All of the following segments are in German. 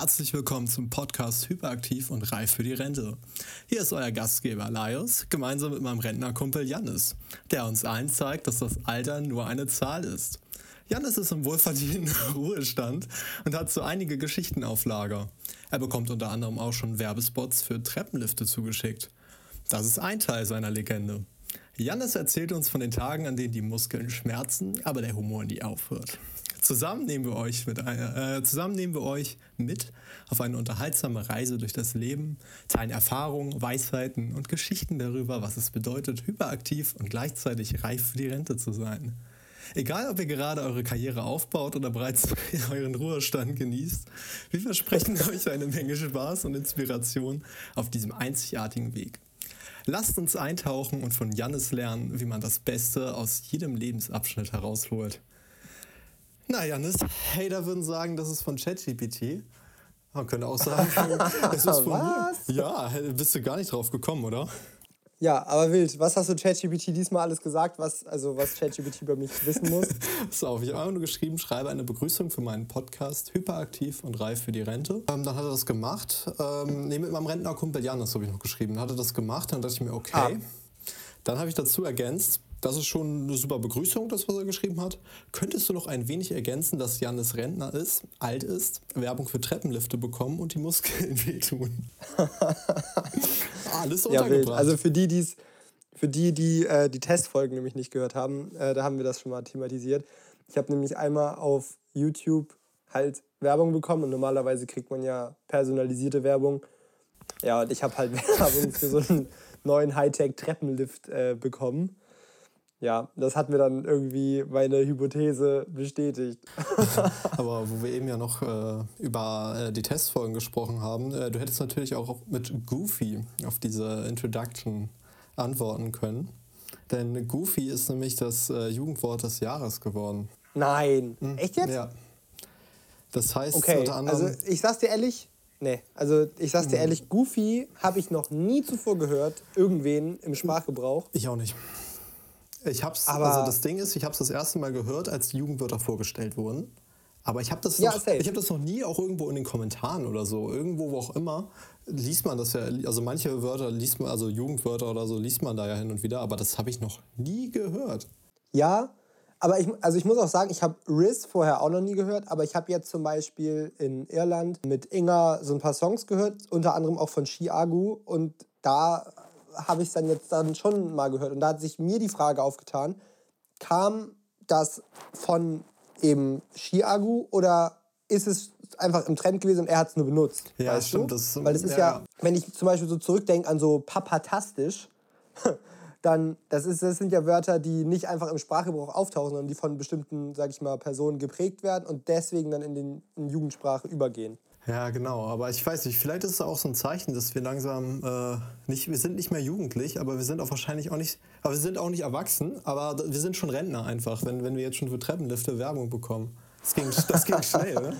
Herzlich willkommen zum Podcast Hyperaktiv und reif für die Rente. Hier ist euer Gastgeber Laios, gemeinsam mit meinem Rentnerkumpel Jannis, der uns allen zeigt, dass das Alter nur eine Zahl ist. Jannis ist im wohlverdienten Ruhestand und hat so einige Geschichten auf Lager. Er bekommt unter anderem auch schon Werbespots für Treppenlifte zugeschickt. Das ist ein Teil seiner Legende. Jannis erzählt uns von den Tagen, an denen die Muskeln schmerzen, aber der Humor nie aufhört. Zusammen nehmen wir euch mit auf eine unterhaltsame Reise durch das Leben, teilen Erfahrungen, Weisheiten und Geschichten darüber, was es bedeutet, hyperaktiv und gleichzeitig reif für die Rente zu sein. Egal, ob ihr gerade eure Karriere aufbaut oder bereits euren Ruhestand genießt, wir versprechen euch eine Menge Spaß und Inspiration auf diesem einzigartigen Weg. Lasst uns eintauchen und von Jannis lernen, wie man das Beste aus jedem Lebensabschnitt herausholt. Na, Jannis, Hater würden sagen, das ist von ChatGPT. Man könnte auch sagen, es ist von mir. Ja, bist du gar nicht drauf gekommen, oder? Ja, aber wild. Was hast du ChatGPT diesmal alles gesagt, was ChatGPT über mich wissen muss? Pass auf, ich habe einfach nur geschrieben, schreibe eine Begrüßung für meinen Podcast Hyperaktiv und reif für die Rente. Dann hat er das gemacht. Mit meinem Rentnerkumpel Jannis habe ich noch geschrieben. Dann hat er das gemacht, dann dachte ich mir, okay. Dann habe ich dazu ergänzt, das ist schon eine super Begrüßung, das, was er geschrieben hat. Könntest du noch ein wenig ergänzen, dass Jannis Rentner ist, alt ist, Werbung für Treppenlifte bekommen und die Muskeln wehtun? Alles untergebracht. Ja, wild. Also für die, die Testfolgen nämlich nicht gehört haben, da haben wir das schon mal thematisiert. Ich habe nämlich einmal auf YouTube halt Werbung bekommen und normalerweise kriegt man ja personalisierte Werbung. Ja, und ich habe halt Werbung für so einen neuen Hightech-Treppenlift bekommen. Ja, das hat mir dann irgendwie meine Hypothese bestätigt. Aber wo wir eben ja noch über die Testfolgen gesprochen haben, du hättest natürlich auch mit Goofy auf diese Introduction antworten können. Denn Goofy ist nämlich das Jugendwort des Jahres geworden. Nein, echt jetzt? Ja. Das heißt unter anderem... Also ich sag's dir ehrlich, Goofy habe ich noch nie zuvor gehört, irgendwen im Sprachgebrauch. Ich auch nicht. Also das Ding ist, ich habe es das erste Mal gehört, als die Jugendwörter vorgestellt wurden. Aber ich habe das noch nie auch irgendwo in den Kommentaren oder so, irgendwo, wo auch immer, liest man das ja, also manche Wörter liest man, also Jugendwörter oder so, liest man da ja hin und wieder, aber das habe ich noch nie gehört. Ja, aber ich muss auch sagen, ich habe Riz vorher auch noch nie gehört, aber ich habe jetzt zum Beispiel in Irland mit Inga so ein paar Songs gehört, unter anderem auch von Chiagu, und da habe ich es dann schon mal gehört. Und da hat sich mir die Frage aufgetan, kam das von eben Chiagu oder ist es einfach im Trend gewesen und er hat es nur benutzt? Ja, weißt stimmt. du? Weil es ist ja, wenn ich zum Beispiel so zurückdenke an so papatastisch, dann das sind ja Wörter, die nicht einfach im Sprachgebrauch auftauchen, sondern die von bestimmten, sag ich mal, Personen geprägt werden und deswegen dann in Jugendsprache übergehen. Ja, genau. Aber ich weiß nicht, vielleicht ist es auch so ein Zeichen, dass wir langsam wir sind nicht mehr jugendlich, aber wir sind auch wahrscheinlich auch nicht, aber wir sind auch nicht erwachsen, aber wir sind schon Rentner einfach, wenn wir jetzt schon für Treppenlifte Werbung bekommen. Das ging schnell, ne?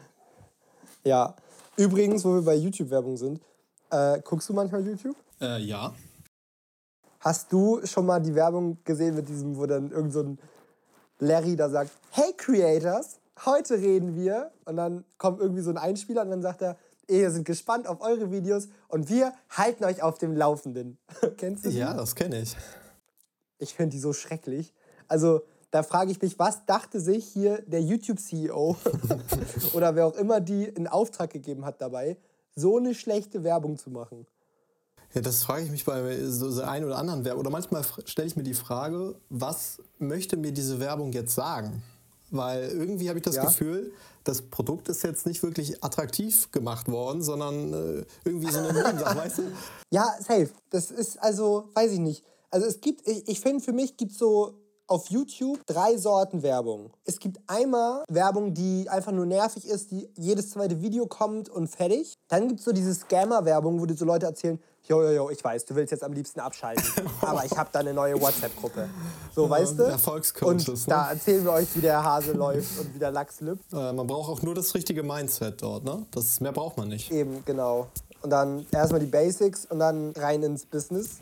Ja. Übrigens, wo wir bei YouTube-Werbung sind, guckst du manchmal YouTube? Ja. Hast du schon mal die Werbung gesehen mit diesem, wo dann irgend so ein Larry da sagt, hey Creators, heute reden wir, und dann kommt irgendwie so ein Einspieler und dann sagt er, wir sind gespannt auf eure Videos und wir halten euch auf dem Laufenden. Kennst du die? Ja, das kenne ich. Ich finde die so schrecklich. Also da frage ich mich, was dachte sich hier der YouTube-CEO oder wer auch immer die in Auftrag gegeben hat dabei, so eine schlechte Werbung zu machen? Ja, das frage ich mich bei so der einen oder anderen Werbung. Oder manchmal stelle ich mir die Frage, was möchte mir diese Werbung jetzt sagen? Weil irgendwie habe ich das Gefühl, das Produkt ist jetzt nicht wirklich attraktiv gemacht worden, sondern irgendwie so eine Nebensache, weißt du? Ja, safe. Das ist also, weiß ich nicht. Also ich finde, für mich gibt es so auf YouTube 3 Sorten Werbung. Es gibt einmal Werbung, die einfach nur nervig ist, die jedes zweite Video kommt und fertig. Dann gibt es so diese Scammer-Werbung, wo die so Leute erzählen, jo, ich weiß, du willst jetzt am liebsten abschalten, aber ich habe da eine neue WhatsApp-Gruppe. So, weißt du? Erfolgscoaches, und da erzählen wir euch, wie der Hase läuft und wie der Lachs lüpft. Man braucht auch nur das richtige Mindset dort, ne? Mehr braucht man nicht. Eben, genau. Und dann erstmal die Basics und dann rein ins Business.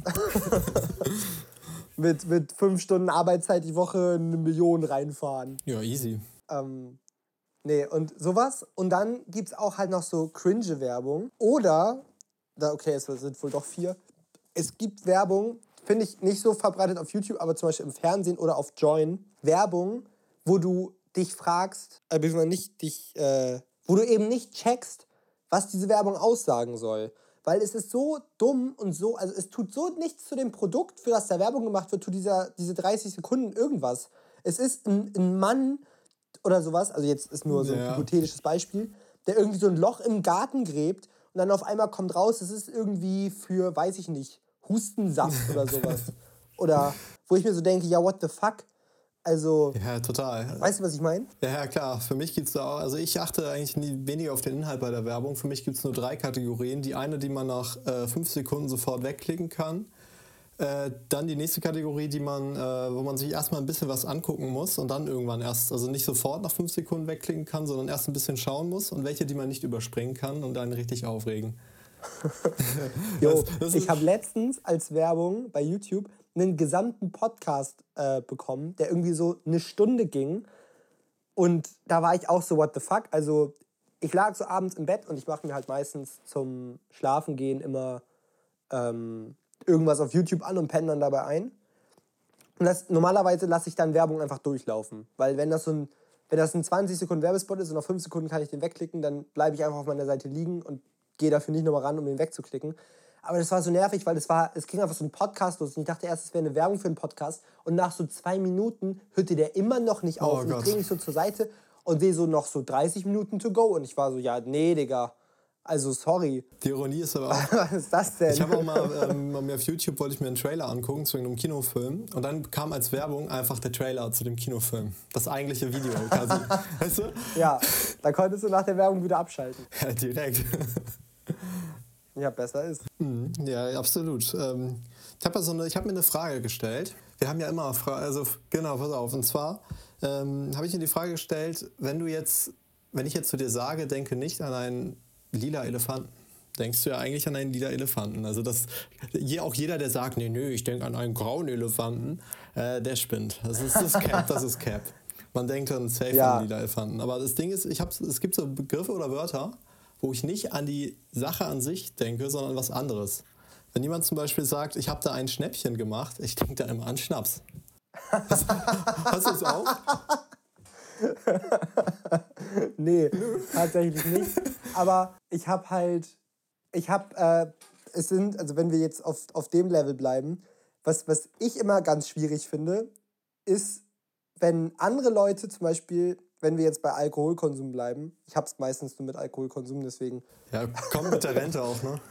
mit 5 Stunden Arbeitszeit die Woche 1 Million reinfahren. Ja, easy. Nee, und sowas. Und dann gibt es auch halt noch so cringe-Werbung. Oder, okay, es sind wohl doch 4. Es gibt Werbung, finde ich nicht so verbreitet auf YouTube, aber zum Beispiel im Fernsehen oder auf Join. Werbung, wo du dich fragst, beziehungsweise nicht dich, wo du eben nicht checkst, was diese Werbung aussagen soll. Weil es ist so dumm und so, also es tut so nichts zu dem Produkt, für das da Werbung gemacht wird, tut diese 30 Sekunden irgendwas. Es ist ein Mann oder sowas, also jetzt ist nur so ein hypothetisches Beispiel, der irgendwie so ein Loch im Garten gräbt und dann auf einmal kommt raus, es ist irgendwie für, weiß ich nicht, Hustensaft oder sowas. Oder wo ich mir so denke, ja, what the fuck? Also, Ja, total. weißt du, was ich meine? Ja, klar. Für mich gibt es da auch, also ich achte eigentlich weniger auf den Inhalt bei der Werbung. Für mich gibt es nur 3 Kategorien. Die eine, die man nach 5 Sekunden sofort wegklicken kann. Dann die nächste Kategorie, wo man sich erstmal ein bisschen was angucken muss und dann irgendwann erst, also nicht sofort nach 5 Sekunden wegklicken kann, sondern erst ein bisschen schauen muss. Und welche, die man nicht überspringen kann und dann richtig aufregen. Jo, ich habe letztens als Werbung bei YouTube einen gesamten Podcast bekommen, der irgendwie so eine Stunde ging. Und da war ich auch so, what the fuck? Also ich lag so abends im Bett und ich mache mir halt meistens zum Schlafengehen immer irgendwas auf YouTube an und penne dann dabei ein. Und normalerweise lasse ich dann Werbung einfach durchlaufen. Weil wenn das ein 20 Sekunden Werbespot ist und nach 5 Sekunden kann ich den wegklicken, dann bleibe ich einfach auf meiner Seite liegen und gehe dafür nicht nochmal ran, um den wegzuklicken. Aber das war so nervig, weil es ging einfach so ein Podcast los. Und ich dachte erst, es wäre eine Werbung für einen Podcast. Und nach so 2 Minuten hörte der immer noch nicht auf. Und ich drehe mich so zur Seite und sehe so noch so 30 Minuten to go. Und ich war so, ja, nee, Digga. Also, sorry. Die Ironie ist aber auch... Was ist das denn? Ich habe auch mal auf YouTube wollte ich mir einen Trailer angucken zu einem Kinofilm. Und dann kam als Werbung einfach der Trailer zu dem Kinofilm. Das eigentliche Video quasi. Weißt du? Ja, da konntest du nach der Werbung wieder abschalten. Ja, direkt. Ja, besser ist. Ja, absolut. Ich habe mir eine Frage gestellt. Wir haben ja immer genau, pass auf. Und zwar habe ich mir die Frage gestellt, wenn ich jetzt zu dir sage, denke nicht an einen lila Elefanten. Denkst du ja eigentlich an einen lila Elefanten. Also auch jeder, der sagt, nee, ich denke an einen grauen Elefanten, der spinnt. Das ist Cap. Man denkt dann safe an lila Elefanten. Aber das Ding ist, es gibt so Begriffe oder Wörter, wo ich nicht an die Sache an sich denke, sondern an was anderes. Wenn jemand zum Beispiel sagt, ich habe da ein Schnäppchen gemacht, ich denke da immer an Schnaps. Hast du das auch? Nee, tatsächlich nicht. Aber also wenn wir jetzt auf dem Level bleiben, was ich immer ganz schwierig finde, ist, wenn andere Leute zum Beispiel, wenn wir jetzt bei Alkoholkonsum bleiben, ich hab's meistens nur mit Alkoholkonsum, deswegen... Ja, komm mit der Rente auch, ne?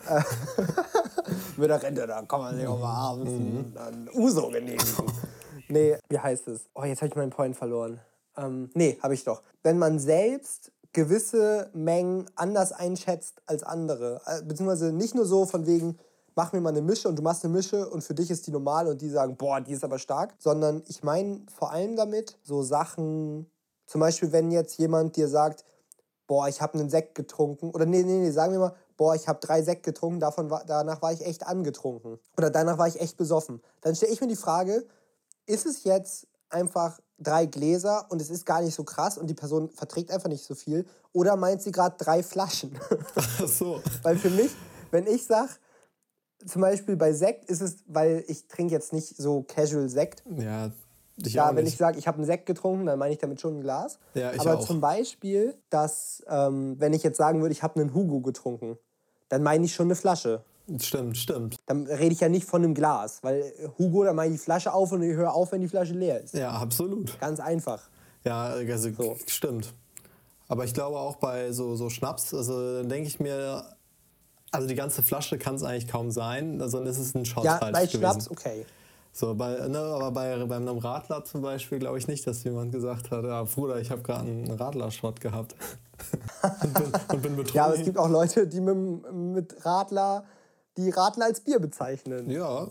Mit der Rente, da kann man sich auch mal abends ein Uso genehmigen. Nee, wie heißt es? Oh, jetzt habe ich meinen Point verloren. Nee, habe ich doch. Wenn man selbst gewisse Mengen anders einschätzt als andere, beziehungsweise nicht nur so von wegen, mach mir mal eine Mische und du machst eine Mische und für dich ist die normal und die sagen, boah, die ist aber stark, sondern ich meine vor allem damit so Sachen, zum Beispiel wenn jetzt jemand dir sagt, boah, ich habe einen Sekt getrunken, oder nee, sagen wir mal, boah, ich habe 3 Sekt getrunken, danach war ich echt angetrunken oder danach war ich echt besoffen. Dann stelle ich mir die Frage, ist es jetzt einfach 3 Gläser und es ist gar nicht so krass und die Person verträgt einfach nicht so viel, oder meint sie gerade 3 Flaschen? Ach so. Weil für mich, wenn ich sage, zum Beispiel bei Sekt ist es, weil ich trinke jetzt nicht so casual Sekt. Ja, wenn ich sage, ich habe einen Sekt getrunken, dann meine ich damit schon ein Glas. Ja, ich Aber auch. zum Beispiel, dass, wenn ich jetzt sagen würde, ich habe einen Hugo getrunken, dann meine ich schon eine Flasche. Stimmt. Dann rede ich ja nicht von einem Glas, weil Hugo, dann mache ich die Flasche auf und ich höre auf, wenn die Flasche leer ist. Ja, absolut. Ganz einfach. Ja, also So. Stimmt. Aber ich glaube auch bei so Schnaps, also dann denke ich mir, also die ganze Flasche kann es eigentlich kaum sein, sondern es ist ein Shot Ja, falsch bei gewesen. Schnaps okay. So, aber bei einem Radler zum Beispiel glaube ich nicht, dass jemand gesagt hat, ja Bruder, ich habe gerade einen Radler-Shot gehabt und bin betrunken. Ja, aber es gibt auch Leute, die mit Radler, die Radler als Bier bezeichnen. Ja.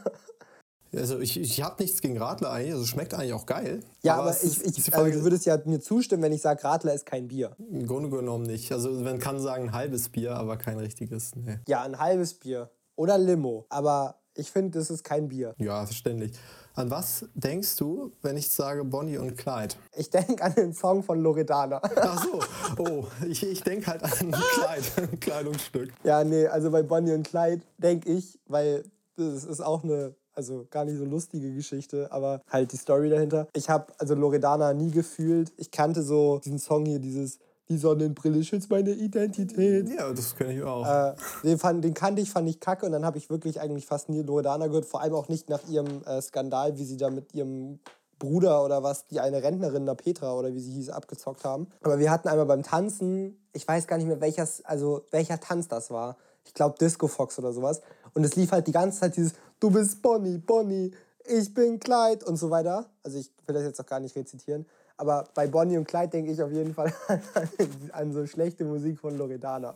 Also ich habe nichts gegen Radler eigentlich, also schmeckt eigentlich auch geil. Ja, aber du würdest ja mir zustimmen, wenn ich sage, Radler ist kein Bier. Im Grunde genommen nicht. Also man kann sagen ein halbes Bier, aber kein richtiges. Nee. Ja, ein halbes Bier. Oder Limo. Aber ich finde, das ist kein Bier. Ja, verständlich. An was denkst du, wenn ich sage Bonnie und Clyde? Ich denke an den Song von Loredana. Ach so, oh, ich denke halt an Clyde, ein Kleidungsstück. Ja, nee, also bei Bonnie und Clyde denke ich, weil das ist auch eine, also gar nicht so lustige Geschichte, aber halt die Story dahinter. Ich habe also Loredana nie gefühlt. Ich kannte so diesen Song hier, die Sonnenbrille schützt meine Identität. Ja, das kenne ich auch. Den kannte ich, fand ich kacke und dann habe ich wirklich eigentlich fast nie Loredana gehört, vor allem auch nicht nach ihrem Skandal, wie sie da mit ihrem Bruder oder was, die eine Rentnerin, da Petra oder wie sie hieß, abgezockt haben. Aber wir hatten einmal beim Tanzen, ich weiß gar nicht mehr welcher Tanz das war. Ich glaube Disco Fox oder sowas. Und es lief halt die ganze Zeit dieses Du bist Bonnie, Bonnie, ich bin Clyde und so weiter. Also ich will das jetzt auch gar nicht rezitieren. Aber bei Bonnie und Clyde denke ich auf jeden Fall an so schlechte Musik von Loredana.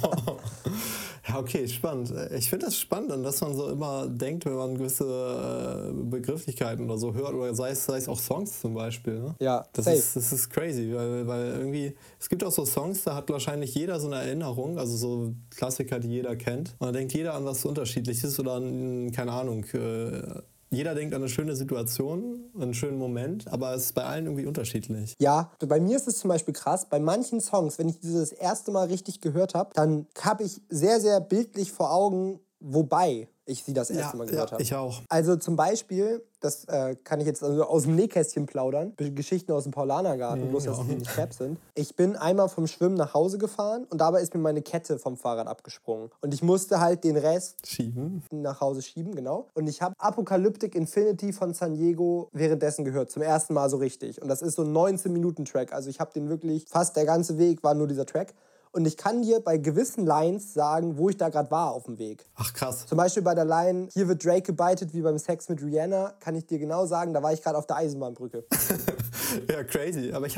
Ja, okay, spannend. Ich finde das spannend, an das man so immer denkt, wenn man gewisse Begrifflichkeiten oder so hört, oder sei es auch Songs zum Beispiel. Ne? Ja, das ist crazy, weil irgendwie, es gibt auch so Songs, da hat wahrscheinlich jeder so eine Erinnerung, also so Klassiker, die jeder kennt. Und dann denkt jeder an was Unterschiedliches oder an, keine Ahnung, jeder denkt an eine schöne Situation, einen schönen Moment, aber es ist bei allen irgendwie unterschiedlich. Ja, bei mir ist es zum Beispiel krass. Bei manchen Songs, wenn ich dieses erste Mal richtig gehört habe, dann habe ich sehr, sehr bildlich vor Augen, wobei ich sie das erste Mal gehört habe. Ich auch. Also zum Beispiel, das kann ich jetzt also aus dem Nähkästchen plaudern, Geschichten aus dem Paulanergarten, bloß dass die nicht Cap sind. Ich bin einmal vom Schwimmen nach Hause gefahren und dabei ist mir meine Kette vom Fahrrad abgesprungen. Und ich musste halt den Rest nach Hause schieben, genau. Und ich habe Apocalyptic Infinity von San Diego währenddessen gehört, zum ersten Mal so richtig. Und das ist so ein 19-Minuten-Track, also ich habe den wirklich, fast der ganze Weg war nur dieser Track. Und ich kann dir bei gewissen Lines sagen, wo ich da gerade war auf dem Weg. Ach krass. Zum Beispiel bei der Line, hier wird Drake gebeitet wie beim Sex mit Rihanna, kann ich dir genau sagen, da war ich gerade auf der Eisenbahnbrücke. Ja, crazy. Aber ich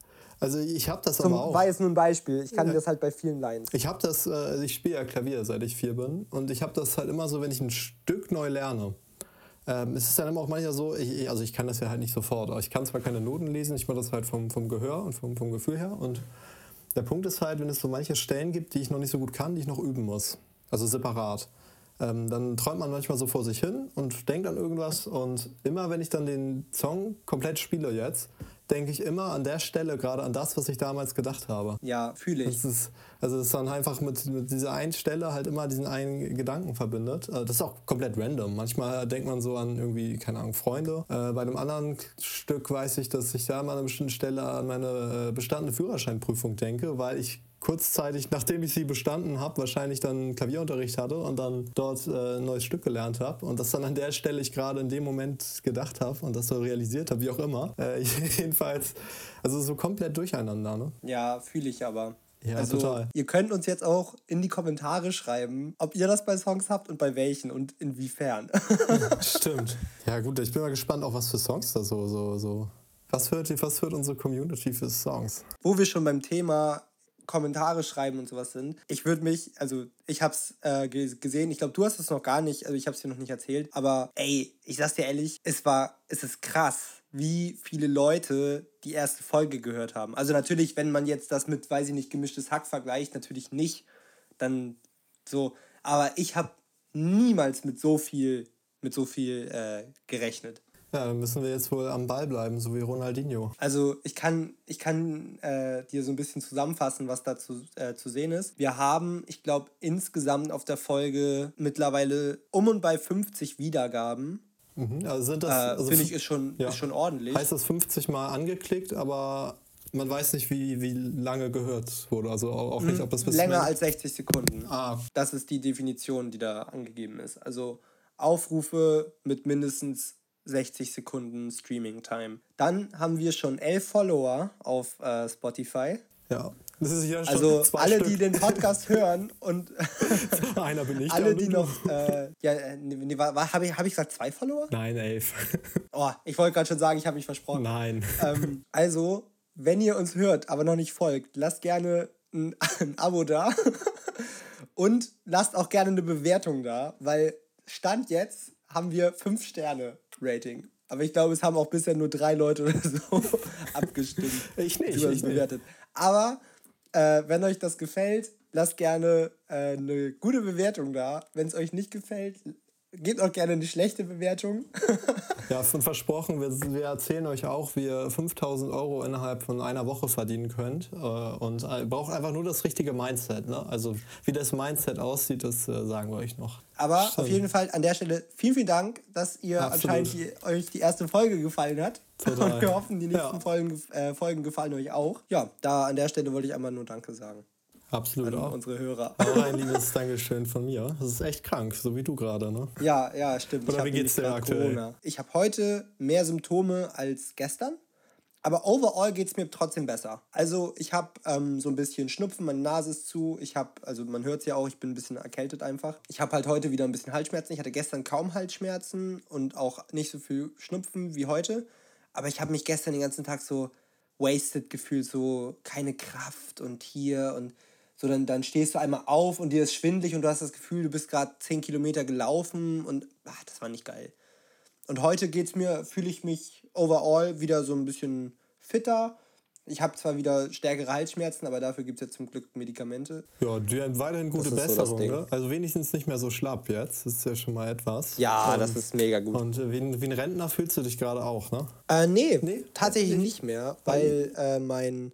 habe das aber auch. War jetzt nur ein Beispiel. Ich kann das halt bei vielen Lines. Ich spiele ja Klavier, seit ich 4 bin. Und ich habe das halt immer so, wenn ich ein Stück neu lerne. Es ist dann immer auch manchmal so, ich kann das ja halt nicht sofort. Aber ich kann zwar keine Noten lesen, ich mache das halt vom Gehör und vom Gefühl her. Und der Punkt ist halt, wenn es so manche Stellen gibt, die ich noch nicht so gut kann, die ich noch üben muss. Also separat. Dann träumt man manchmal so vor sich hin und denkt an irgendwas. Und immer, wenn ich dann den Song komplett spiele jetzt, denke ich immer an der Stelle gerade an das, was ich damals gedacht habe. Ja, fühle ich. Es ist dann einfach mit dieser einen Stelle halt immer diesen einen Gedanken verbindet. Das ist auch komplett random. Manchmal denkt man so an irgendwie, keine Ahnung, Freunde. Bei einem anderen Stück weiß ich, dass ich da an einer bestimmten Stelle an meine bestandene Führerscheinprüfung denke, weil ich kurzzeitig, nachdem ich sie bestanden habe, wahrscheinlich dann Klavierunterricht hatte und dann dort ein neues Stück gelernt habe und das dann an der Stelle ich gerade in dem Moment gedacht habe und das so realisiert habe, wie auch immer. Jedenfalls, also so komplett durcheinander, ne? Ja, fühle ich aber. Ja, also, total. Ihr könnt uns jetzt auch in die Kommentare schreiben, ob ihr das bei Songs habt und bei welchen und inwiefern. Stimmt. Ja gut, ich bin mal gespannt, auch was für Songs da so. Was hört unsere Community für Songs? Wo wir schon beim Thema Kommentare schreiben und sowas sind. Ich hab's gesehen, ich glaube, du hast es noch gar nicht, also ich hab's dir noch nicht erzählt, aber ey, ich sag's dir ehrlich, es ist krass, wie viele Leute die erste Folge gehört haben. Also natürlich, wenn man jetzt das mit, weiß ich nicht, gemischtes Hack vergleicht, natürlich nicht, dann so, aber ich habe niemals mit so viel gerechnet. Ja, dann müssen wir jetzt wohl am Ball bleiben, so wie Ronaldinho. Also ich kann dir so ein bisschen zusammenfassen, was da zu sehen ist. Wir haben, ich glaube, insgesamt auf der Folge mittlerweile und bei 50 Wiedergaben. Also sind das, finde ich, ist schon ordentlich. Heißt das 50 Mal angeklickt, aber man weiß nicht, wie lange gehört wurde. Also auch nicht, ob das bis länger als 60 Sekunden. Ah. Das ist die Definition, die da angegeben ist. Also Aufrufe mit mindestens 60 Sekunden Streaming-Time. Dann haben wir schon 11 Follower auf Spotify. Ja, das ist ja schon also 2 alle, Stück. die den Podcast hören und einer bin ich. alle, die noch habe ich gesagt 2 Follower? Nein, 11. Oh, ich wollte gerade schon sagen, ich habe mich versprochen. Nein. Also, wenn ihr uns hört, aber noch nicht folgt, lasst gerne ein Abo da und lasst auch gerne eine Bewertung da, weil Stand jetzt haben wir 5 Sterne Rating. Aber ich glaube, es haben auch bisher nur 3 Leute oder so abgestimmt. Ich nicht. Bewertet. Aber wenn euch das gefällt, lasst gerne eine gute Bewertung da. Wenn es euch nicht gefällt, gebt auch gerne eine schlechte Bewertung. Ja, und versprochen, wir erzählen euch auch, wie ihr 5.000 € innerhalb von einer Woche verdienen könnt. Und ihr braucht einfach nur das richtige Mindset. Ne? Also wie das Mindset aussieht, das sagen wir euch noch. Aber Stimmt. auf jeden Fall an der Stelle vielen Dank, dass ihr anscheinend euch die erste Folge gefallen hat. Total. Und wir hoffen, die nächsten Folgen gefallen euch auch. Ja, da an der Stelle wollte ich einmal nur Danke sagen. Absolut an auch. Unsere Hörer. Auch ein liebes Dankeschön von mir. Das ist echt krank, so wie du gerade, ne? Ja, stimmt. Oder wie geht's dir aktuell? Corona. Ich habe heute mehr Symptome als gestern, aber overall geht's mir trotzdem besser. Also ich habe so ein bisschen Schnupfen, meine Nase ist zu. Also man hört es ja auch, ich bin ein bisschen erkältet einfach. Ich habe halt heute wieder ein bisschen Halsschmerzen. Ich hatte gestern kaum Halsschmerzen und auch nicht so viel Schnupfen wie heute. Aber ich habe mich gestern den ganzen Tag so wasted gefühlt, so keine Kraft und hier und so, dann stehst du einmal auf und dir ist schwindelig und du hast das Gefühl, du bist gerade 10 Kilometer gelaufen und das war nicht geil. Und heute fühle ich mich overall wieder so ein bisschen fitter. Ich habe zwar wieder stärkere Halsschmerzen, aber dafür gibt es ja zum Glück Medikamente. Ja, du hast weiterhin gute Besserung, so ne? Also wenigstens nicht mehr so schlapp jetzt, das ist ja schon mal etwas. Ja, das ist mega gut. Und wie ein Rentner fühlst du dich gerade auch, ne? Nee, tatsächlich nicht mehr, weil mein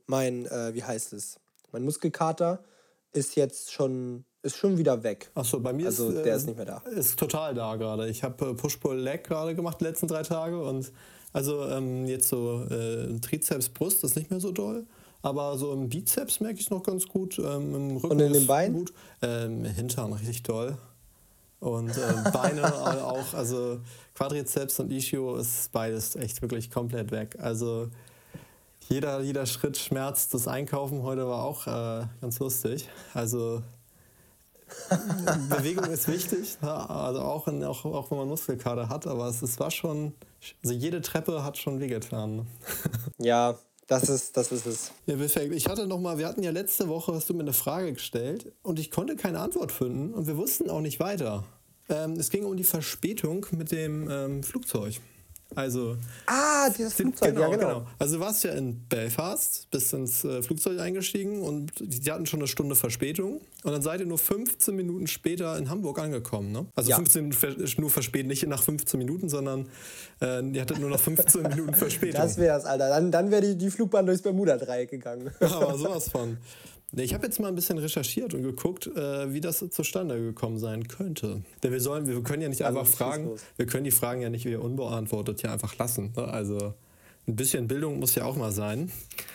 Muskelkater ist schon wieder weg. Achso, bei mir der ist nicht mehr da. Ist total da gerade. Ich habe Push-Pull-Leg gerade gemacht die letzten 3 Tage und also jetzt so Trizeps, Brust ist nicht mehr so doll, aber so im Bizeps merke ich es noch ganz gut, im Rücken und in den Beinen? Gut. Hintern richtig doll und Beine auch, also Quadrizeps und Ischio ist beides echt wirklich komplett weg. Also jeder Schritt schmerzt. Das Einkaufen heute war auch ganz lustig. Also Bewegung ist wichtig, also auch wenn man Muskelkater hat, aber es war schon, also jede Treppe hat schon wehgetan. Ja, das ist es. Ja, perfekt. Wir hatten ja letzte Woche, hast du mir eine Frage gestellt und ich konnte keine Antwort finden und wir wussten auch nicht weiter. Es ging um die Verspätung mit dem Flugzeug. Also, dieses Flugzeug, genau. Also du warst ja in Belfast, bist ins Flugzeug eingestiegen und die hatten schon eine Stunde Verspätung. Und dann seid ihr nur 15 Minuten später in Hamburg angekommen, ne? Also 15 Minuten nur verspätet, nicht nach 15 Minuten, sondern ihr hattet nur noch 15 Minuten Verspätung. Das wär's, Alter. Dann wäre die Flugbahn durchs Bermuda-Dreieck gegangen. Aber sowas von. Ich habe jetzt mal ein bisschen recherchiert und geguckt, wie das zustande gekommen sein könnte. Denn wir können ja nicht einfach fragen, wir können die Fragen ja nicht wieder unbeantwortet hier einfach lassen. Ne? Also ein bisschen Bildung muss ja auch mal sein.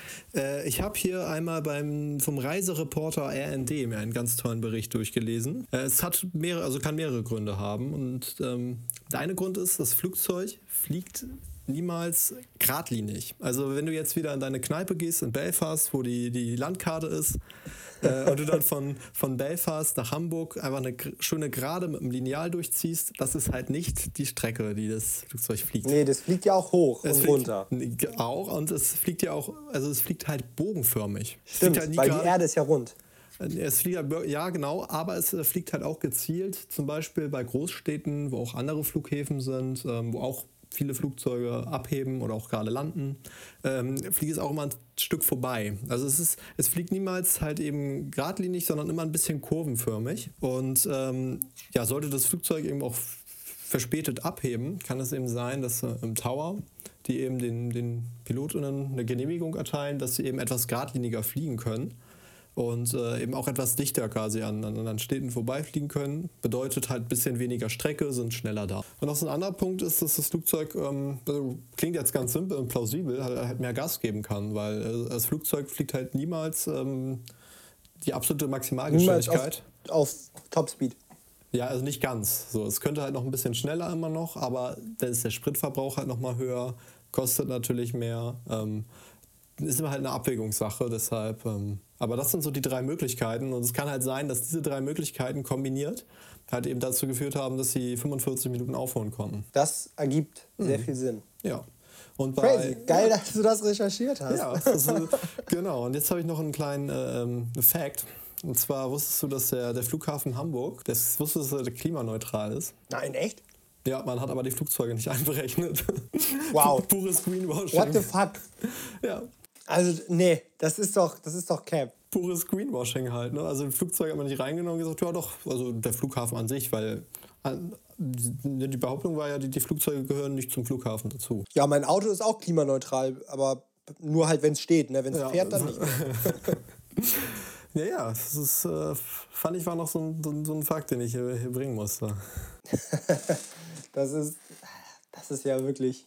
Ich habe hier einmal vom Reisereporter RND mir einen ganz tollen Bericht durchgelesen. Es hat kann mehrere Gründe haben. Und der eine Grund ist, das Flugzeug fliegt niemals geradlinig. Also wenn du jetzt wieder in deine Kneipe gehst in Belfast, wo die Landkarte ist, und du dann von Belfast nach Hamburg einfach eine schöne Gerade mit einem Lineal durchziehst, das ist halt nicht die Strecke, die das Flugzeug fliegt. Nee, das fliegt ja auch hoch und runter. Auch, und es fliegt ja auch, also es fliegt halt bogenförmig. Stimmt, weil die Erde ist ja rund. Es fliegt halt, ja genau, aber es fliegt halt auch gezielt, zum Beispiel bei Großstädten, wo auch andere Flughäfen sind, wo auch viele Flugzeuge abheben oder auch gerade landen, fliegt es auch immer ein Stück vorbei. Also es fliegt niemals halt eben geradlinig, sondern immer ein bisschen kurvenförmig. Und sollte das Flugzeug eben auch verspätet abheben, kann es eben sein, dass im Tower die eben den PilotInnen eine Genehmigung erteilen, dass sie eben etwas geradliniger fliegen können. Und eben auch etwas dichter quasi an Städten vorbeifliegen können. Bedeutet halt ein bisschen weniger Strecke, sind schneller da. Und auch so ein anderer Punkt ist, dass das Flugzeug, klingt jetzt ganz simpel und plausibel, halt mehr Gas geben kann, weil das Flugzeug fliegt halt niemals die absolute Maximalgeschwindigkeit. Niemals auf Topspeed. Ja, also nicht ganz. So, es könnte halt noch ein bisschen schneller immer noch, aber dann ist der Spritverbrauch halt nochmal höher, kostet natürlich mehr. Ist immer halt eine Abwägungssache, deshalb. Aber das sind so die 3 Möglichkeiten und es kann halt sein, dass diese 3 Möglichkeiten kombiniert halt eben dazu geführt haben, dass sie 45 Minuten aufholen konnten. Das ergibt sehr viel Sinn. Ja. Und crazy. Geil, dass du das recherchiert hast. Ja, genau. Und jetzt habe ich noch einen kleinen Fact. Und zwar wusstest du, dass der Flughafen Hamburg, dass er klimaneutral ist? Nein, echt? Ja, man hat aber die Flugzeuge nicht einberechnet. Wow. Pures Greenwashing. What the fuck? Ja. Also, nee, das ist doch Cap. Pures Greenwashing halt, ne? Also die Flugzeuge hat man nicht reingenommen und gesagt, ja doch, also der Flughafen an sich, weil die Behauptung war ja, die Flugzeuge gehören nicht zum Flughafen dazu. Ja, mein Auto ist auch klimaneutral, aber nur halt, wenn es steht, ne? Wenn es fährt, dann nicht. Ja, das ist, fand ich war noch so ein Fakt, den ich hier bringen musste. Das ist wirklich,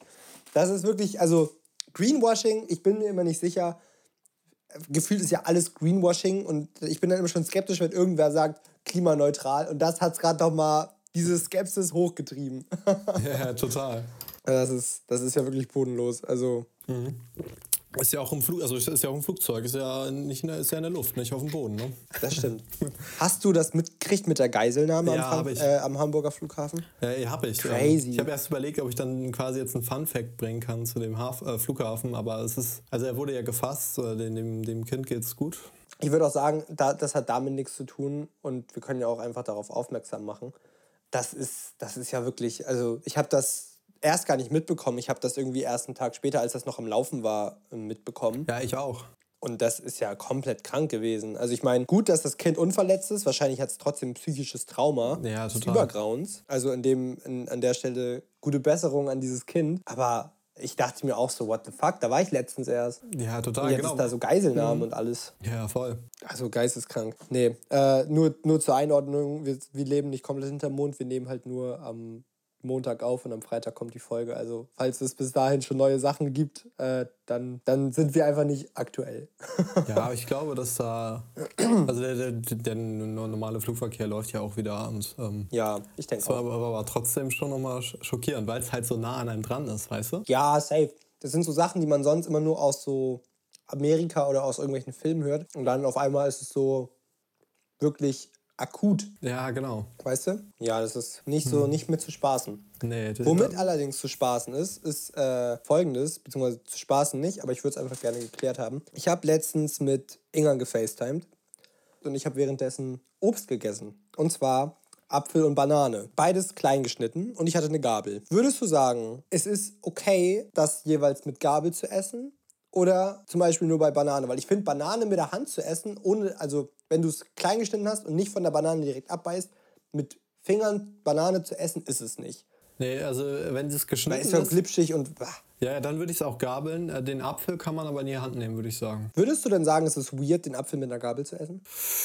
also Greenwashing, ich bin mir immer nicht sicher, gefühlt ist ja alles Greenwashing und ich bin dann immer schon skeptisch, wenn irgendwer sagt, klimaneutral und das hat es gerade doch mal diese Skepsis hochgetrieben. Ja, total. Das ist ja wirklich bodenlos, also... Ist ja auch im Flugzeug, ist ja nicht ist ja in der Luft, nicht auf dem Boden, ne? Das stimmt. Hast du das mitgekriegt mit der Geiselnahme Ja, am Hamburger Flughafen? Ja, habe ich. Crazy. Ich habe erst überlegt, ob ich dann quasi jetzt einen Fun-Fact bringen kann zu dem Flughafen, aber also er wurde ja gefasst, dem Kind geht's gut. Ich würde auch sagen, das hat damit nichts zu tun und wir können ja auch einfach darauf aufmerksam machen. Das ist ja wirklich, also ich habe das erst gar nicht mitbekommen. Ich habe das irgendwie erst einen Tag später, als das noch am Laufen war, mitbekommen. Ja, ich auch. Und das ist ja komplett krank gewesen. Also ich meine, gut, dass das Kind unverletzt ist. Wahrscheinlich hat es trotzdem ein psychisches Trauma des Übergrauens. Also an der Stelle gute Besserung an dieses Kind. Aber ich dachte mir auch so, what the fuck? Da war ich letztens erst. Ja, total, und jetzt ist da so Geiselnahmen und alles. Ja, voll. Also geisteskrank. Nee, nur zur Einordnung. Wir leben nicht komplett hinterm Mond. Wir nehmen halt nur am Montag auf und am Freitag kommt die Folge. Also falls es bis dahin schon neue Sachen gibt, dann sind wir einfach nicht aktuell. Ja, aber ich glaube, dass da... Also der normale Flugverkehr läuft ja auch wieder abends. Ja, ich denke auch. Aber trotzdem schon nochmal schockierend, weil es halt so nah an einem dran ist, weißt du? Ja, safe. Das sind so Sachen, die man sonst immer nur aus so Amerika oder aus irgendwelchen Filmen hört. Und dann auf einmal ist es so wirklich akut. Ja, genau. Weißt du? Ja, das ist nicht mit zu spaßen. Nee, Womit allerdings zu spaßen ist Folgendes, beziehungsweise zu spaßen nicht, aber ich würde es einfach gerne geklärt haben. Ich habe letztens mit Inga gefacetimed und ich habe währenddessen Obst gegessen. Und zwar Apfel und Banane. Beides klein geschnitten und ich hatte eine Gabel. Würdest du sagen, es ist okay, das jeweils mit Gabel zu essen? Oder zum Beispiel nur bei Banane? Weil ich finde, Banane mit der Hand zu essen, also wenn du es klein geschnitten hast und nicht von der Banane direkt abbeißt, mit Fingern Banane zu essen, ist es nicht. Nee, also wenn es geschnitten ist... Da ist ja glitschig und... Ja, dann würde ich es auch gabeln. Den Apfel kann man aber in die Hand nehmen, würde ich sagen. Würdest du denn sagen, es ist weird, den Apfel mit einer Gabel zu essen?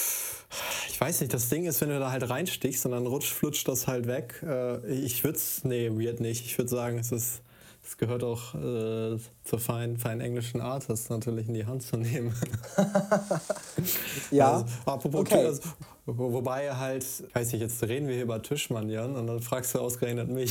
Ich weiß nicht, das Ding ist, wenn du da halt reinstichst und dann flutscht das halt weg. Weird nicht. Ich würde sagen, es gehört auch zur feinen englischen Art, das natürlich in die Hand zu nehmen. Ja, also, apropos okay. Wobei halt, weiß ich, jetzt reden wir hier über Tischmanieren und dann fragst du ausgerechnet mich.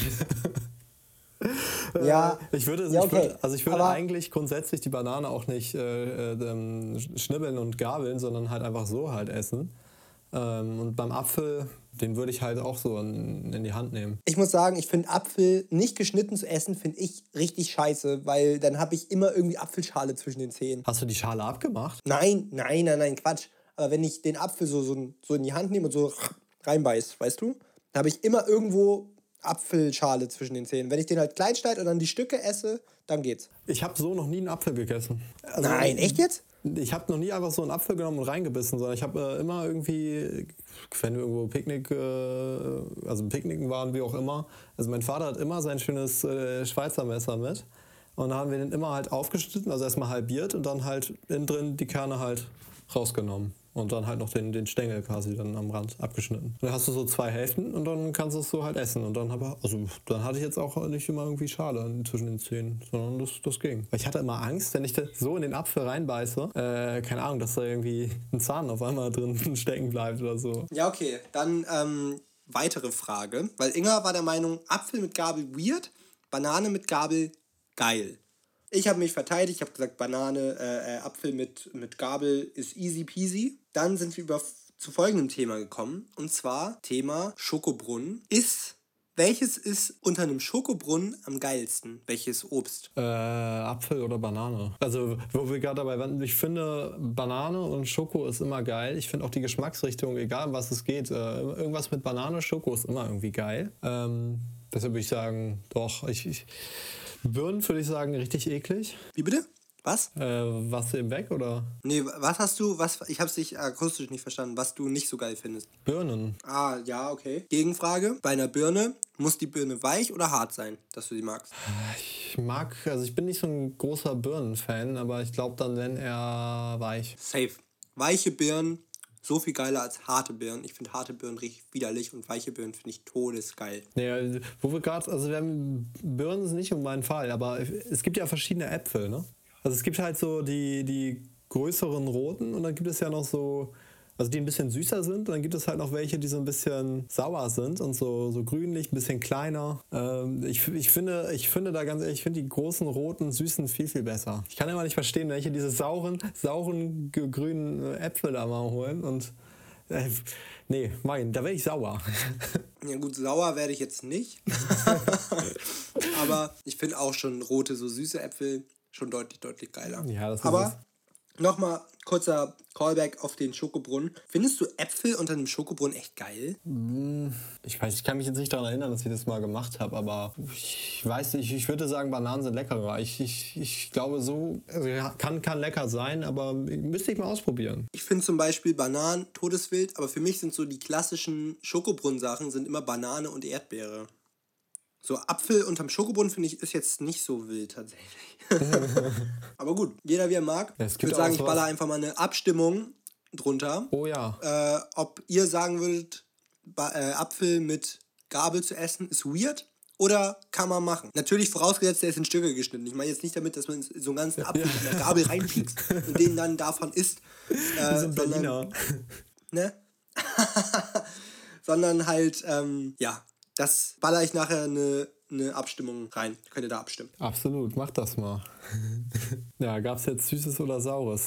Ja, ich würde eigentlich grundsätzlich die Banane auch nicht schnibbeln und gabeln, sondern halt einfach so halt essen. Und beim Apfel, den würde ich halt auch so in die Hand nehmen. Ich muss sagen, ich finde Apfel nicht geschnitten zu essen, finde ich richtig scheiße, weil dann habe ich immer irgendwie Apfelschale zwischen den Zähnen. Hast du die Schale abgemacht? Nein, Quatsch. Aber wenn ich den Apfel so in die Hand nehme und so reinbeiß, weißt du, dann habe ich immer irgendwo Apfelschale zwischen den Zähnen. Wenn ich den halt klein schneide und dann die Stücke esse, dann geht's. Ich habe so noch nie einen Apfel gegessen. Also, nein, echt jetzt? Ich habe noch nie einfach so einen Apfel genommen und reingebissen, sondern ich habe immer irgendwie, wenn wir irgendwo Picknicken waren, wie auch immer. Also mein Vater hat immer sein schönes Schweizer Messer mit. Und da haben wir den immer halt aufgeschnitten, also erstmal halbiert und dann halt innen drin die Kerne halt rausgenommen. Und dann halt noch den Stängel quasi dann am Rand abgeschnitten. Dann hast du so 2 Hälften und dann kannst du es so halt essen. Und dann hatte ich jetzt auch nicht immer irgendwie Schale zwischen den Zähnen, sondern das ging. Weil ich hatte immer Angst, wenn ich das so in den Apfel reinbeiße, keine Ahnung, dass da irgendwie ein Zahn auf einmal drin stecken bleibt oder so. Ja, okay. Dann weitere Frage. Weil Inga war der Meinung, Apfel mit Gabel weird, Banane mit Gabel geil. Ich habe mich verteidigt, ich habe gesagt, Apfel mit Gabel ist easy peasy. Dann sind wir zu folgendem Thema gekommen. Und zwar Thema Schokobrunnen. Welches ist unter einem Schokobrunnen am geilsten? Welches Obst? Apfel oder Banane. Also, wo wir gerade dabei waren, ich finde, Banane und Schoko ist immer geil. Ich finde auch die Geschmacksrichtung, egal um was es geht, irgendwas mit Banane, Schoko ist immer irgendwie geil. Deshalb würde ich sagen, doch, Birnen würde ich sagen, richtig eklig. Wie bitte? Was? Warst du eben weg oder? Nee, was hast du, ich hab's dich akustisch nicht verstanden, was du nicht so geil findest. Birnen. Ah, ja, okay. Gegenfrage, bei einer Birne, muss die Birne weich oder hart sein, dass du sie magst? Ich bin nicht so ein großer Birnen-Fan, aber ich glaube dann, wenn er weich. Safe. Weiche Birnen, so viel geiler als harte Birnen. Ich finde harte Birnen richtig widerlich und weiche Birnen finde ich todesgeil. Nee, wo wir gerade, also Birnen sind nicht um meinen Fall, aber es gibt ja verschiedene Äpfel, ne? Also es gibt halt so die größeren roten und dann gibt es ja noch so, also die ein bisschen süßer sind und dann gibt es halt noch welche, die so ein bisschen sauer sind und so grünlich, ein bisschen kleiner. Ich finde da ganz ehrlich, ich finde die großen roten, süßen viel, viel besser. Ich kann immer nicht verstehen, welche diese sauren, grünen Äpfel da mal holen und nee, da werde ich sauer. Ja gut, sauer werde ich jetzt nicht. Aber ich finde auch schon rote, so süße Äpfel schon deutlich, deutlich geiler. Ja, das ist Aber nochmal kurzer Callback auf den Schokobrunnen. Findest du Äpfel unter einem Schokobrunnen echt geil? Ich kann mich jetzt nicht daran erinnern, dass ich das mal gemacht habe, aber ich weiß nicht, ich würde sagen, Bananen sind leckerer. Ich glaube so, also kann lecker sein, aber müsste ich mal ausprobieren. Ich finde zum Beispiel Bananen todeswild, aber für mich sind so die klassischen Schokobrunnen-Sachen sind immer Banane und Erdbeere. So Apfel unterm Schokobrunnen, finde ich, ist jetzt nicht so wild tatsächlich. Aber gut, jeder wie er mag. Ja, Ich würde sagen, ich baller einfach mal eine Abstimmung drunter. Oh ja. Ob ihr sagen würdet, Apfel mit Gabel zu essen ist weird oder kann man machen. Natürlich vorausgesetzt, der ist in Stücke geschnitten. Ich meine jetzt nicht damit, dass man so einen ganzen Apfel mit einer Gabel reinpiekst und den dann davon isst. So ein Berliner. Ne? Sondern halt, das baller ich nachher eine Abstimmung rein. Könnt ihr da abstimmen. Absolut, mach das mal. Ja, gab's jetzt Süßes oder Saures?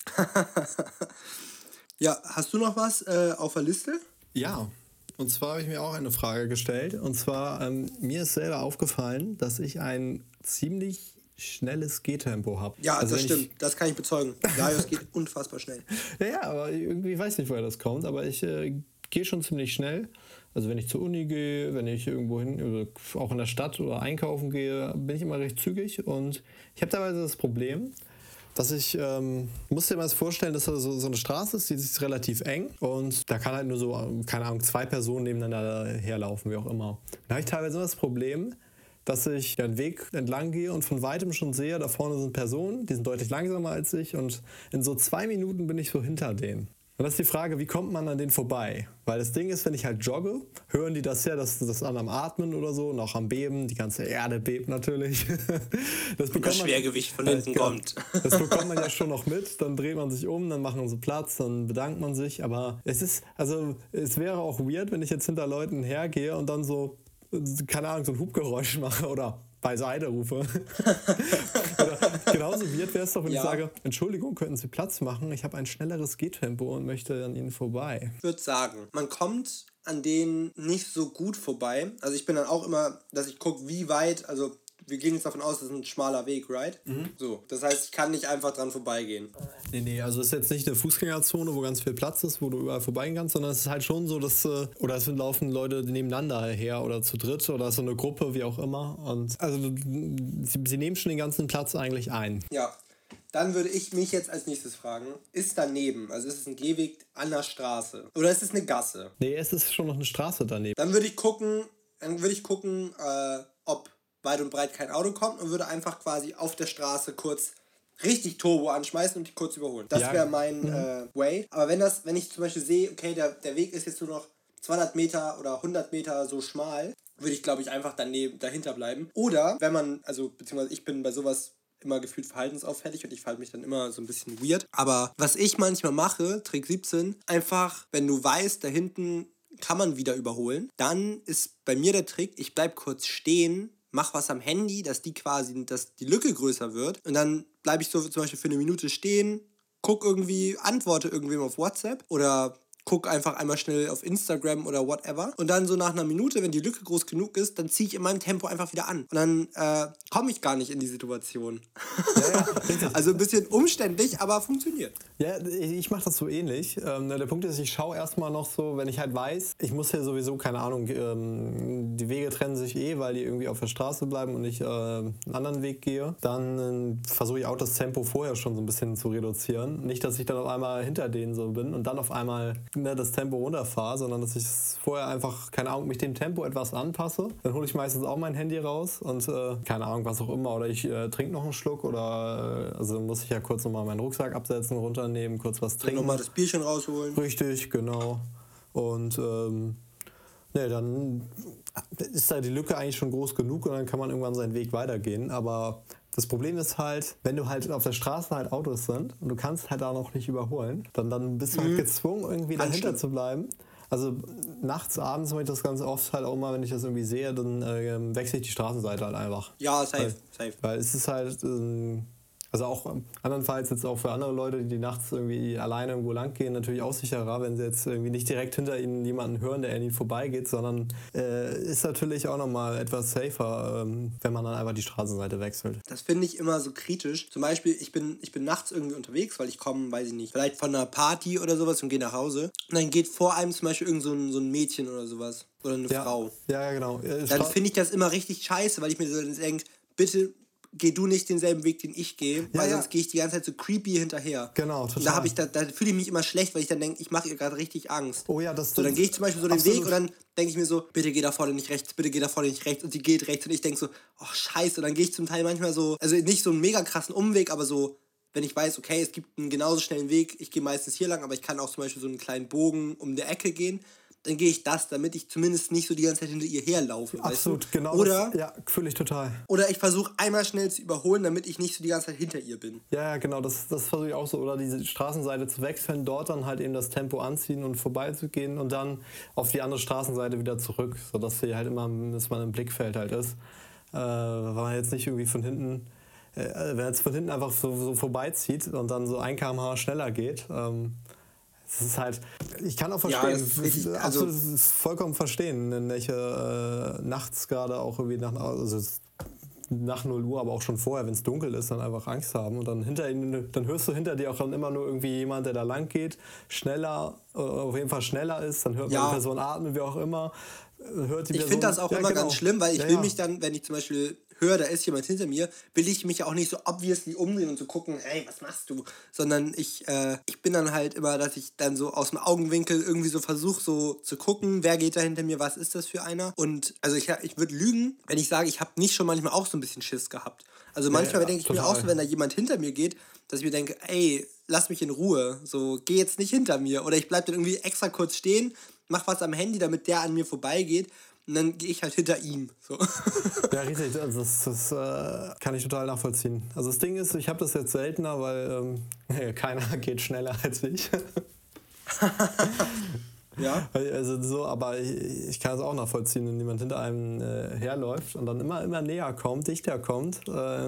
Ja, hast du noch was auf der Liste? Ja, und zwar habe ich mir auch eine Frage gestellt. Und zwar, mir ist selber aufgefallen, dass ich ein ziemlich schnelles Gehtempo habe. Ja, also das stimmt. Das kann ich bezeugen. Ja, es geht unfassbar schnell. Ja, aber irgendwie weiß nicht, woher das kommt. Aber ich gehe schon ziemlich schnell. Also wenn ich zur Uni gehe, wenn ich irgendwo hin, auch in der Stadt oder einkaufen gehe, bin ich immer recht zügig. Und ich habe teilweise das Problem, dass ich, musst dir mal das vorstellen, dass da so eine Straße ist, die ist relativ eng und da kann halt nur so, keine Ahnung, 2 Personen nebeneinander herlaufen, wie auch immer. Da habe ich teilweise immer das Problem, dass ich den Weg entlang gehe und von weitem schon sehe, da vorne sind Personen, die sind deutlich langsamer als ich und in so 2 Minuten bin ich so hinter denen. Und das ist die Frage, wie kommt man an denen vorbei? Weil das Ding ist, wenn ich halt jogge, hören die das ja, das an am Atmen oder so und auch am Beben, die ganze Erde bebt natürlich. Das Schwergewicht von hinten kommt. Das bekommt man ja schon noch mit, dann dreht man sich um, dann machen sie Platz, dann bedankt man sich, aber es wäre auch weird, wenn ich jetzt hinter Leuten hergehe und dann so, keine Ahnung, so ein Hubgeräusch mache oder beiseite rufe. Oder genauso weird wäre es doch, wenn ich sage, Entschuldigung, könnten Sie Platz machen? Ich habe ein schnelleres Gehtempo und möchte an Ihnen vorbei. Ich würde sagen, man kommt an denen nicht so gut vorbei. Also ich bin dann auch immer, dass ich gucke, wie weit, also wir gehen jetzt davon aus, das ist ein schmaler Weg, right? So, das heißt, ich kann nicht einfach dran vorbeigehen. Nee, also es ist jetzt nicht eine Fußgängerzone, wo ganz viel Platz ist, wo du überall vorbeigehen kannst, sondern es ist halt schon so, dass, oder es laufen Leute nebeneinander her oder zu dritt oder so eine Gruppe, wie auch immer. Und also sie nehmen schon den ganzen Platz eigentlich ein. Ja, dann würde ich mich jetzt als nächstes fragen, ist daneben, also ist es ein Gehweg an der Straße oder ist es eine Gasse? Nee, es ist schon noch eine Straße daneben. Dann würde ich gucken, ob weit und breit kein Auto kommt und würde einfach quasi auf der Straße kurz richtig Turbo anschmeißen und die kurz überholen. Das wäre mein Way. Aber wenn ich zum Beispiel sehe, okay, der Weg ist jetzt nur noch 200 Meter oder 100 Meter so schmal, würde ich, glaube ich, einfach dahinter bleiben. Oder wenn man, also beziehungsweise ich bin bei sowas immer gefühlt verhaltensauffällig und ich verhalte mich dann immer so ein bisschen weird. Aber was ich manchmal mache, Trick 17, einfach, wenn du weißt, da hinten kann man wieder überholen, dann ist bei mir der Trick, ich bleib kurz stehen, mach was am Handy, dass die Lücke größer wird und dann bleibe ich so zum Beispiel für eine Minute stehen, antworte irgendwem auf WhatsApp oder gucke einfach einmal schnell auf Instagram oder whatever. Und dann so nach einer Minute, wenn die Lücke groß genug ist, dann ziehe ich in meinem Tempo einfach wieder an. Und dann komme ich gar nicht in die Situation. Ja, also ein bisschen umständlich, aber funktioniert. Ja, ich mache das so ähnlich. Der Punkt ist, ich schaue erstmal noch so, wenn ich halt weiß, ich muss hier sowieso, keine Ahnung, die Wege trennen sich weil die irgendwie auf der Straße bleiben und ich einen anderen Weg gehe, dann versuche ich auch das Tempo vorher schon so ein bisschen zu reduzieren. Nicht, dass ich dann auf einmal hinter denen so bin und dann auf einmal das Tempo runterfahre, sondern dass ich vorher einfach, keine Ahnung, mich dem Tempo etwas anpasse. Dann hole ich meistens auch mein Handy raus und keine Ahnung, was auch immer. Oder ich trinke noch einen Schluck oder also muss ich ja kurz nochmal meinen Rucksack absetzen, runternehmen, kurz was trinken. Nochmal das Bierchen rausholen. Richtig, genau. Und dann ist da die Lücke eigentlich schon groß genug und dann kann man irgendwann seinen Weg weitergehen. Aber das Problem ist halt, wenn du halt auf der Straße halt Autos sind und du kannst halt da noch nicht überholen, dann bist du halt gezwungen, irgendwie dahinter zu bleiben. Also nachts, abends mache ich das ganz oft halt auch mal, wenn ich das irgendwie sehe, dann wechsle ich die Straßenseite halt einfach. Ja, safe. Weil es ist halt... Also auch andernfalls jetzt auch für andere Leute, die nachts irgendwie alleine irgendwo lang gehen, natürlich auch sicherer, wenn sie jetzt irgendwie nicht direkt hinter ihnen jemanden hören, der an ihnen vorbeigeht, sondern ist natürlich auch nochmal etwas safer, wenn man dann einfach die Straßenseite wechselt. Das finde ich immer so kritisch. Zum Beispiel, ich bin nachts irgendwie unterwegs, weil ich komme, weiß ich nicht, vielleicht von einer Party oder sowas und gehe nach Hause. Und dann geht vor einem zum Beispiel irgend so ein Mädchen oder sowas. Oder eine Frau. Ja, genau. Dann finde ich das immer richtig scheiße, weil ich mir so denke, bitte geh du nicht denselben Weg, den ich gehe, weil sonst gehe ich die ganze Zeit so creepy hinterher. Genau, total. Und da fühle ich mich immer schlecht, weil ich dann denke, ich mache ihr gerade richtig Angst. Oh ja, das so, dann gehe ich zum Beispiel so den Weg und dann denke ich mir so, bitte geh da vorne nicht rechts, bitte geh da vorne nicht rechts und sie geht rechts und ich denke so, oh scheiße, und dann gehe ich zum Teil manchmal so, also nicht so einen mega krassen Umweg, aber so, wenn ich weiß, okay, es gibt einen genauso schnellen Weg, ich gehe meistens hier lang, aber ich kann auch zum Beispiel so einen kleinen Bogen um die Ecke gehen, dann gehe ich damit ich zumindest nicht so die ganze Zeit hinter ihr herlaufe. Absolut, weißt du? Genau. Oder, ja, fühle ich total. Oder ich versuche einmal schnell zu überholen, damit ich nicht so die ganze Zeit hinter ihr bin. Ja, genau, das versuche ich auch so. Oder diese Straßenseite zu wechseln, dort dann halt eben das Tempo anziehen und vorbeizugehen und dann auf die andere Straßenseite wieder zurück, sodass sie halt immer, dass man im Blickfeld halt ist. Weil man jetzt nicht irgendwie von hinten, wenn jetzt von hinten einfach so vorbeizieht und dann so 1 km/h schneller geht, es ist halt, ich kann auch verstehen, absolut vollkommen verstehen, in welche nachts gerade auch irgendwie nach 0 Uhr, aber auch schon vorher, wenn es dunkel ist, dann einfach Angst haben und dann dann hörst du hinter dir auch dann immer nur irgendwie jemand, der da lang geht, auf jeden Fall schneller ist, dann hört man die Person atmen, wie auch immer. Ich finde das auch immer ganz schlimm, weil ich will mich dann, wenn ich zum Beispiel höre, da ist jemand hinter mir, will ich mich ja auch nicht so obviously umdrehen und so gucken, hey, was machst du? Sondern ich bin dann halt immer, dass ich dann so aus dem Augenwinkel irgendwie so versuche, so zu gucken, wer geht da hinter mir, was ist das für einer? Und also ich würde lügen, wenn ich sage, ich habe nicht schon manchmal auch so ein bisschen Schiss gehabt. Also manchmal denke ich mir auch so, wenn da jemand hinter mir geht, dass ich mir denke, ey, lass mich in Ruhe, so, geh jetzt nicht hinter mir. Oder ich bleib dann irgendwie extra kurz stehen, mach was am Handy, damit der an mir vorbeigeht. Und dann gehe ich halt hinter ihm. So. Ja, richtig. Also das kann ich total nachvollziehen. Also das Ding ist, ich habe das jetzt seltener, weil keiner geht schneller als ich. Ja. Also so, aber ich kann es auch nachvollziehen, wenn jemand hinter einem herläuft und dann immer näher kommt, dichter kommt.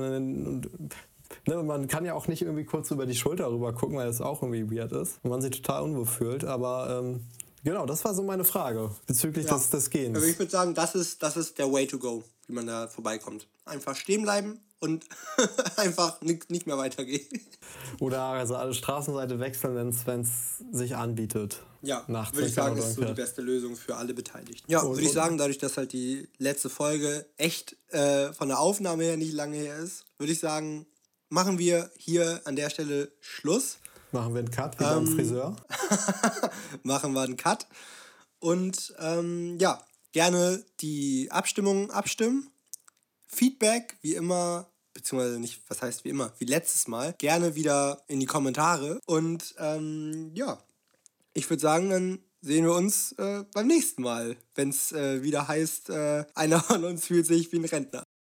Man kann ja auch nicht irgendwie kurz über die Schulter rüber gucken, weil das auch irgendwie weird ist und man sich total unwohl fühlt. Aber genau, das war so meine Frage bezüglich des Gehens. Also ich würde sagen, das ist der Way to go, wie man da vorbeikommt. Einfach stehen bleiben und einfach nicht mehr weitergehen. Oder also alle Straßenseite wechseln, wenn es sich anbietet. Ja, würde ich sagen, ist so die beste Lösung für alle Beteiligten. Ja, würde ich sagen, dadurch, dass halt die letzte Folge echt von der Aufnahme her nicht lange her ist, würde ich sagen, machen wir hier an der Stelle Schluss. Machen wir einen Cut, wie beim Friseur. Machen wir einen Cut. Und gerne die Abstimmung abstimmen. Feedback, wie immer, beziehungsweise nicht, was heißt wie immer, wie letztes Mal, gerne wieder in die Kommentare. Und ich würde sagen, dann sehen wir uns beim nächsten Mal, wenn es wieder heißt, einer von uns fühlt sich wie ein Rentner.